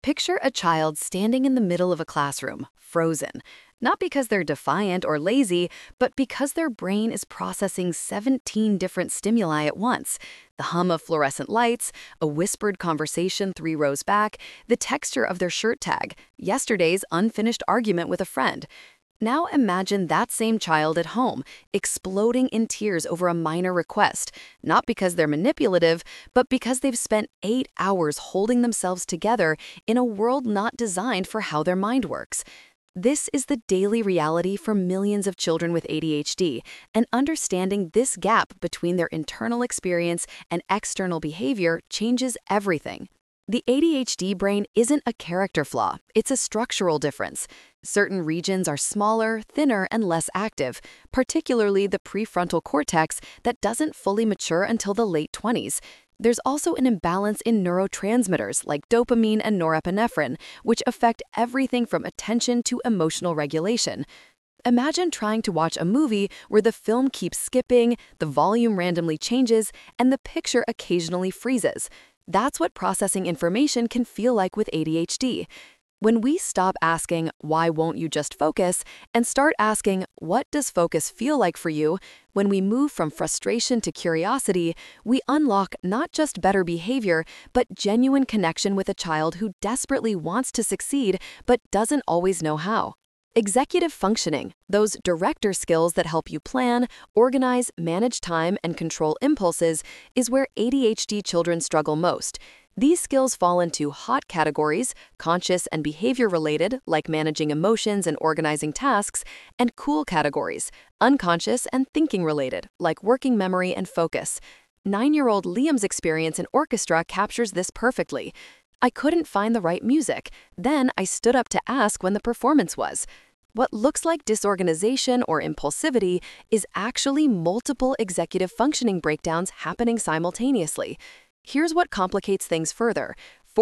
Picture a child standing in the middle of a classroom, frozen. Not because they're defiant or lazy, but because their brain is processing 17 different stimuli at once. The hum of fluorescent lights, a whispered conversation 3 rows back, the texture of their shirt tag, yesterday's unfinished argument with a friend. Now imagine that same child at home, exploding in tears over a minor request, not because they're manipulative, but because they've spent 8 hours holding themselves together in a world not designed for how their mind works. This is the daily reality for millions of children with ADHD, and understanding this gap between their internal experience and external behavior changes everything. The ADHD brain isn't a character flaw, it's a structural difference. Certain regions are smaller, thinner, and less active, particularly the prefrontal cortex that doesn't fully mature until the late 20s. There's also an imbalance in neurotransmitters like dopamine and norepinephrine, which affect everything from attention to emotional regulation. Imagine trying to watch a movie where the film keeps skipping, the volume randomly changes, and the picture occasionally freezes. That's what processing information can feel like with ADHD. When we stop asking, "Why won't you just focus?" and start asking, "What does focus feel like for you?" when we move from frustration to curiosity, we unlock not just better behavior, but genuine connection with a child who desperately wants to succeed but doesn't always know how. Executive functioning, those director skills that help you plan, organize, manage time, and control impulses, is where ADHD children struggle most. These skills fall into hot categories, conscious and behavior-related, like managing emotions and organizing tasks, and cool categories, unconscious and thinking-related, like working memory and focus. 9-year-old Liam's experience in orchestra captures this perfectly. "I couldn't find the right music. Then I stood up to ask when the performance was." What looks like disorganization or impulsivity is actually multiple executive functioning breakdowns happening simultaneously. Here's what complicates things further.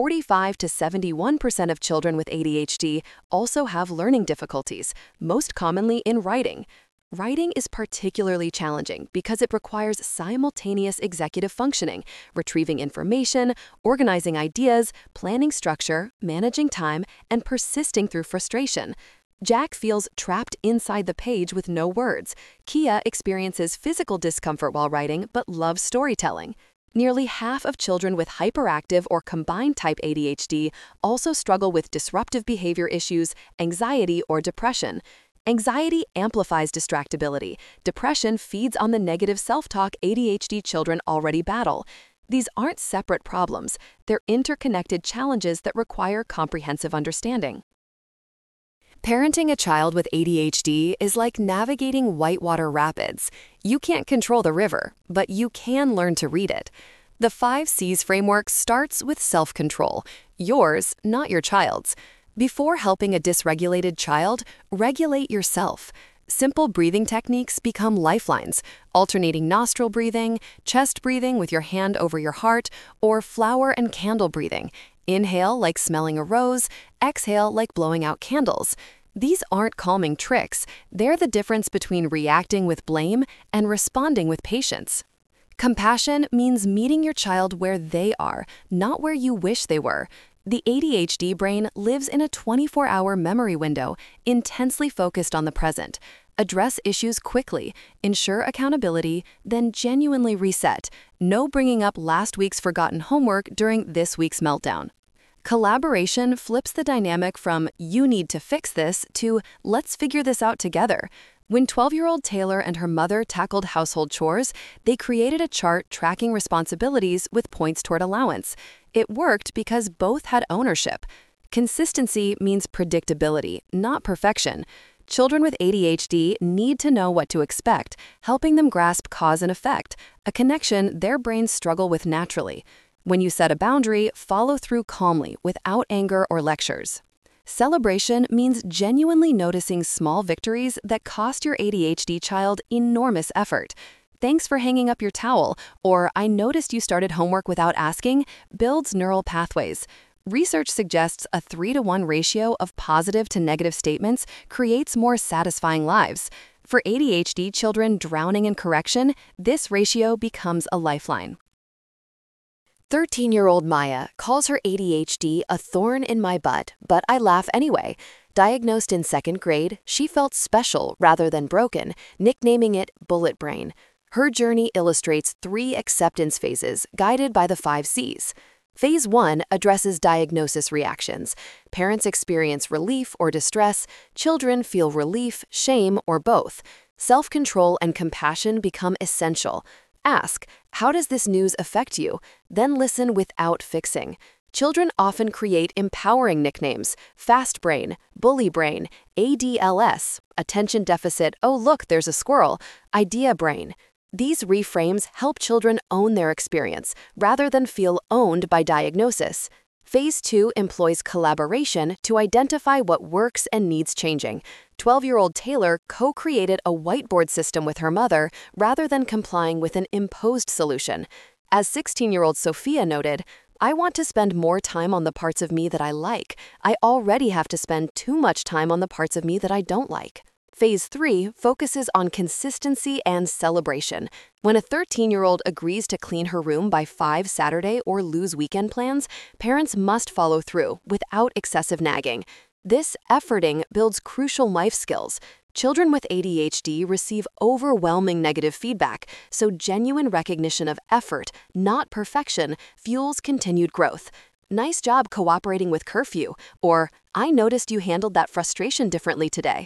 45 to 71% of children with ADHD also have learning difficulties, most commonly in writing. Writing is particularly challenging because it requires simultaneous executive functioning, retrieving information, organizing ideas, planning structure, managing time, and persisting through frustration. Jack feels trapped inside the page with no words. Kia experiences physical discomfort while writing but loves storytelling. Nearly half of children with hyperactive or combined type ADHD also struggle with disruptive behavior issues, anxiety, or depression. Anxiety amplifies distractibility. Depression feeds on the negative self-talk ADHD children already battle. These aren't separate problems. They're interconnected challenges that require comprehensive understanding. Parenting a child with ADHD is like navigating whitewater rapids. You can't control the river, but you can learn to read it. The 5 C's framework starts with self-control, yours, not your child's. Before helping a dysregulated child, regulate yourself. Simple breathing techniques become lifelines, alternating nostril breathing, chest breathing with your hand over your heart, or flower and candle breathing. Inhale like smelling a rose, exhale like blowing out candles. These aren't calming tricks. They're the difference between reacting with blame and responding with patience. Compassion means meeting your child where they are, not where you wish they were. The ADHD brain lives in a 24-hour memory window, intensely focused on the present. Address issues quickly, ensure accountability, then genuinely reset. No bringing up last week's forgotten homework during this week's meltdown. Collaboration flips the dynamic from "you need to fix this" to "let's figure this out together." When 12-year-old Taylor and her mother tackled household chores, they created a chart tracking responsibilities with points toward allowance. It worked because both had ownership. Consistency means predictability, not perfection. Children with ADHD need to know what to expect, helping them grasp cause and effect, a connection their brains struggle with naturally. When you set a boundary, follow through calmly, without anger or lectures. Celebration means genuinely noticing small victories that cost your ADHD child enormous effort. "Thanks for hanging up your towel," or "I noticed you started homework without asking," builds neural pathways. Research suggests a 3-to-1 ratio of positive to negative statements creates more satisfying lives. For ADHD children drowning in correction, this ratio becomes a lifeline. 13-year-old Maya calls her ADHD a thorn in my butt, but I laugh anyway. Diagnosed in second grade, she felt special rather than broken, nicknaming it Bullet Brain. Her journey illustrates 3 acceptance phases guided by the 5 C's. Phase 1 addresses diagnosis reactions. Parents experience relief or distress, children feel relief, shame, or both. Self-control and compassion become essential. Ask, how does this news affect you? Then listen without fixing. Children often create empowering nicknames: fast brain, bully brain, ADLS, attention deficit, oh look, there's a squirrel, idea brain. These reframes help children own their experience rather than feel owned by diagnosis. Phase 2 employs collaboration to identify what works and needs changing. 12-year-old Taylor co-created a whiteboard system with her mother rather than complying with an imposed solution. As 16-year-old Sophia noted, I want to spend more time on the parts of me that I like. I already have to spend too much time on the parts of me that I don't like. Phase 3 focuses on consistency and celebration. When a 13-year-old agrees to clean her room by 5 Saturday or lose weekend plans, parents must follow through without excessive nagging. This efforting builds crucial life skills. Children with ADHD receive overwhelming negative feedback, so genuine recognition of effort, not perfection, fuels continued growth. Nice job cooperating with curfew, or I noticed you handled that frustration differently today.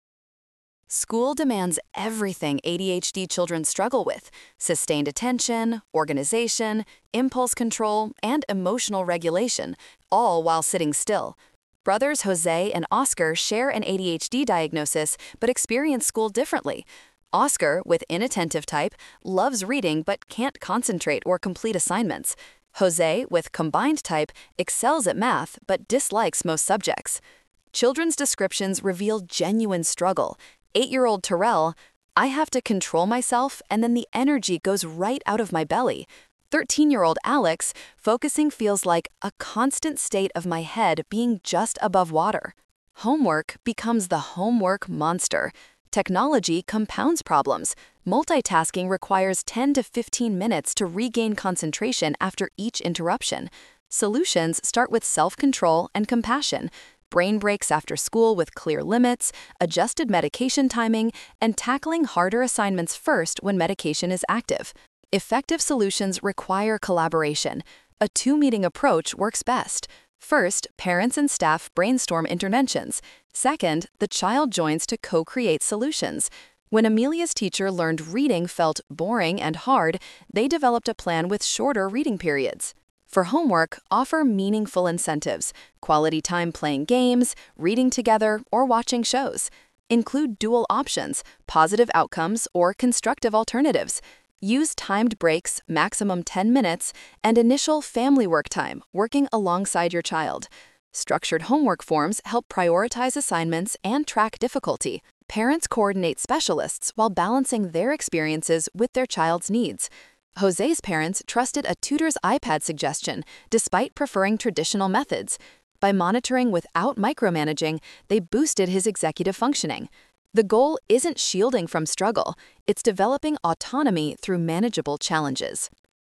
School demands everything ADHD children struggle with: sustained attention, organization, impulse control, and emotional regulation, all while sitting still. Brothers Jose and Oscar share an ADHD diagnosis but experience school differently. Oscar, with inattentive type, loves reading but can't concentrate or complete assignments. Jose, with combined type, excels at math but dislikes most subjects. Children's descriptions reveal genuine struggle. 8-year-old Terrell, I have to control myself and then the energy goes right out of my belly. 13-year-old Alex, focusing feels like a constant state of my head being just above water. Homework becomes the homework monster. Technology compounds problems. Multitasking requires 10 to 15 minutes to regain concentration after each interruption. Solutions start with self-control and compassion. Brain breaks after school with clear limits, adjusted medication timing, and tackling harder assignments first when medication is active. Effective solutions require collaboration. A 2-meeting approach works best. First, parents and staff brainstorm interventions. Second, the child joins to co-create solutions. When Amelia's teacher learned reading felt boring and hard, they developed a plan with shorter reading periods. For homework, offer meaningful incentives: quality time playing games, reading together, or watching shows. Include dual options, positive outcomes, or constructive alternatives. Use timed breaks, maximum 10 minutes, and initial family work time, working alongside your child. Structured homework forms help prioritize assignments and track difficulty. Parents coordinate specialists while balancing their experiences with their child's needs. Jose's parents trusted a tutor's iPad suggestion, despite preferring traditional methods. By monitoring without micromanaging, they boosted his executive functioning. The goal isn't shielding from struggle, it's developing autonomy through manageable challenges.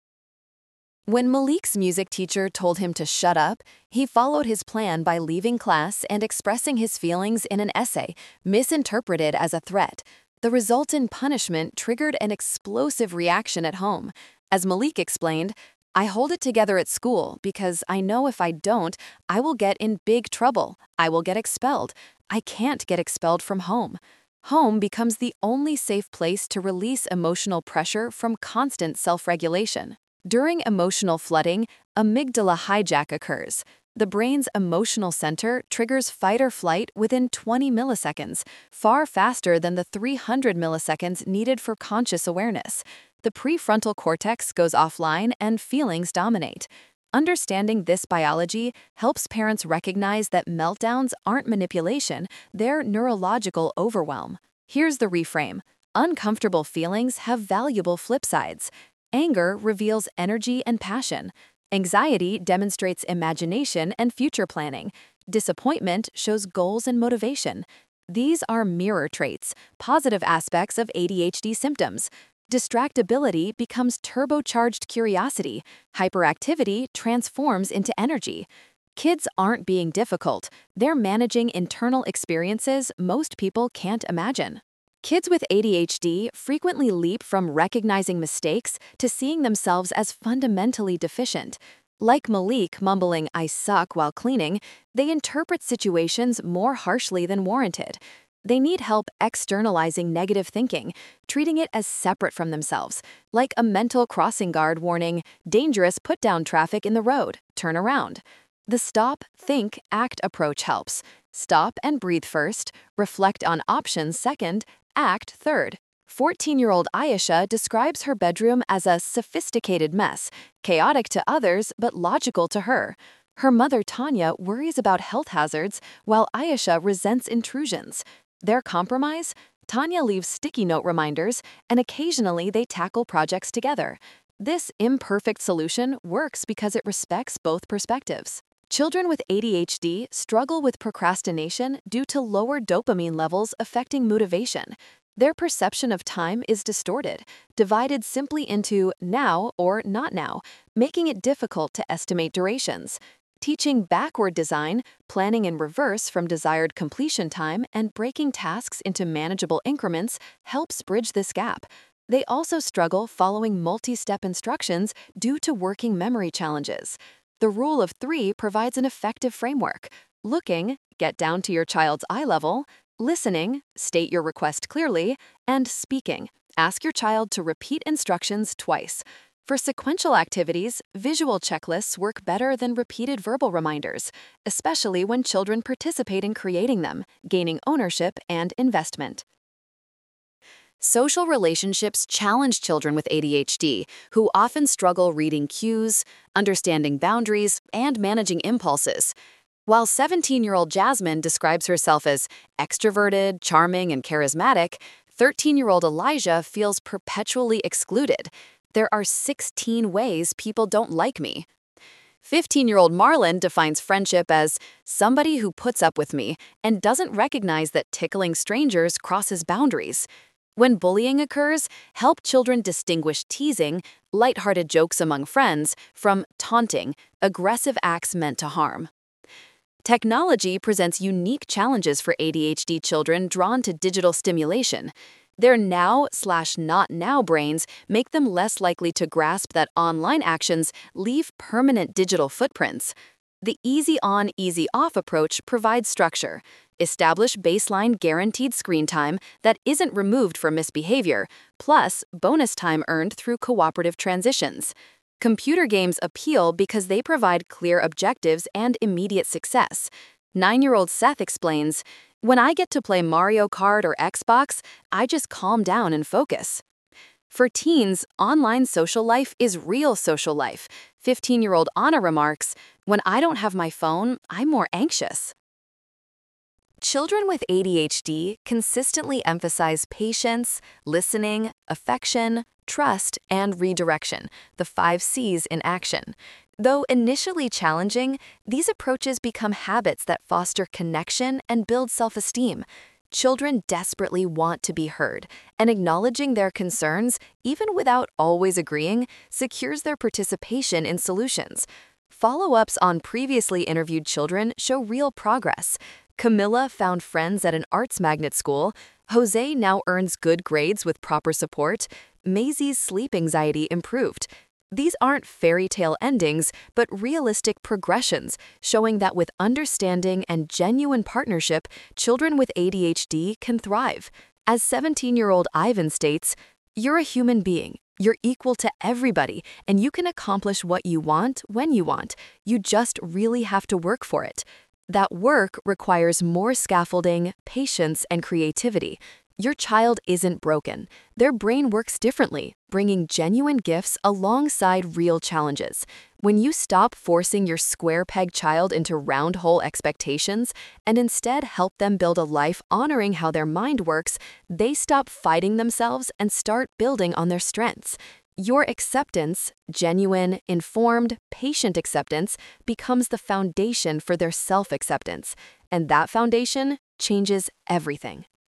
When Malik's music teacher told him to shut up, he followed his plan by leaving class and expressing his feelings in an essay, misinterpreted as a threat. The resultant punishment triggered an explosive reaction at home. As Malik explained, I hold it together at school because I know if I don't, I will get in big trouble. I will get expelled. I can't get expelled from home. Home becomes the only safe place to release emotional pressure from constant self-regulation. During emotional flooding, amygdala hijack occurs. The brain's emotional center triggers fight or flight within 20 milliseconds, far faster than the 300 milliseconds needed for conscious awareness. The prefrontal cortex goes offline and feelings dominate. Understanding this biology helps parents recognize that meltdowns aren't manipulation, they're neurological overwhelm. Here's the reframe. Uncomfortable feelings have valuable flip sides. Anger reveals energy and passion. Anxiety demonstrates imagination and future planning. Disappointment shows goals and motivation. These are mirror traits, positive aspects of ADHD symptoms. Distractibility becomes turbocharged curiosity. Hyperactivity transforms into energy. Kids aren't being difficult, they're managing internal experiences most people can't imagine. Kids with ADHD frequently leap from recognizing mistakes to seeing themselves as fundamentally deficient. Like Malik mumbling, "I suck," while cleaning, they interpret situations more harshly than warranted. They need help externalizing negative thinking, treating it as separate from themselves, like a mental crossing guard warning, "Dangerous, put down traffic in the road, turn around." The stop, think, act approach helps. Stop and breathe first, reflect on options second, act third. 14-year-old Ayesha describes her bedroom as a sophisticated mess, chaotic to others but logical to her. Her mother Tanya worries about health hazards while Ayesha resents intrusions. Their compromise? Tanya leaves sticky note reminders, and occasionally they tackle projects together. This imperfect solution works because it respects both perspectives. Children with ADHD struggle with procrastination due to lower dopamine levels affecting motivation. Their perception of time is distorted, divided simply into now or not now, making it difficult to estimate durations. Teaching backward design, planning in reverse from desired completion time, and breaking tasks into manageable increments helps bridge this gap. They also struggle following multi-step instructions due to working memory challenges. The rule of 3 provides an effective framework. Looking, get down to your child's eye level; listening, state your request clearly; and speaking, ask your child to repeat instructions twice. For sequential activities, visual checklists work better than repeated verbal reminders, especially when children participate in creating them, gaining ownership and investment. Social relationships challenge children with ADHD, who often struggle reading cues, understanding boundaries, and managing impulses. While 17-year-old Jasmine describes herself as extroverted, charming, and charismatic, 13-year-old Elijah feels perpetually excluded. "There are 16 ways people don't like me." 15-year-old Marlon defines friendship as somebody who puts up with me and doesn't recognize that tickling strangers crosses boundaries. When bullying occurs, help children distinguish teasing, lighthearted jokes among friends, from taunting, aggressive acts meant to harm. Technology presents unique challenges for ADHD children drawn to digital stimulation. Their now/not now brains make them less likely to grasp that online actions leave permanent digital footprints. The easy on, easy off approach provides structure. Establish baseline guaranteed screen time that isn't removed for misbehavior, plus bonus time earned through cooperative transitions. Computer games appeal because they provide clear objectives and immediate success. 9-year-old Seth explains, "When I get to play Mario Kart or Xbox, I just calm down and focus." For teens, online social life is real social life. 15-year-old Anna remarks, "When I don't have my phone, I'm more anxious." Children with ADHD consistently emphasize patience, listening, affection, trust, and redirection, the 5 C's in action. Though initially challenging, these approaches become habits that foster connection and build self-esteem. Children desperately want to be heard, and acknowledging their concerns, even without always agreeing, secures their participation in solutions. Follow-ups on previously interviewed children show real progress. Camilla found friends at an arts magnet school. Jose now earns good grades with proper support. Maisie's sleep anxiety improved. These aren't fairy tale endings, but realistic progressions, showing that with understanding and genuine partnership, children with ADHD can thrive. As 17-year-old Ivan states, "You're a human being. You're equal to everybody, and you can accomplish what you want when you want. You just really have to work for it." That work requires more scaffolding, patience, and creativity. Your child isn't broken. Their brain works differently, bringing genuine gifts alongside real challenges. When you stop forcing your square-peg child into round-hole expectations and instead help them build a life honoring how their mind works, they stop fighting themselves and start building on their strengths. Your acceptance, genuine, informed, patient acceptance, becomes the foundation for their self-acceptance, and that foundation changes everything.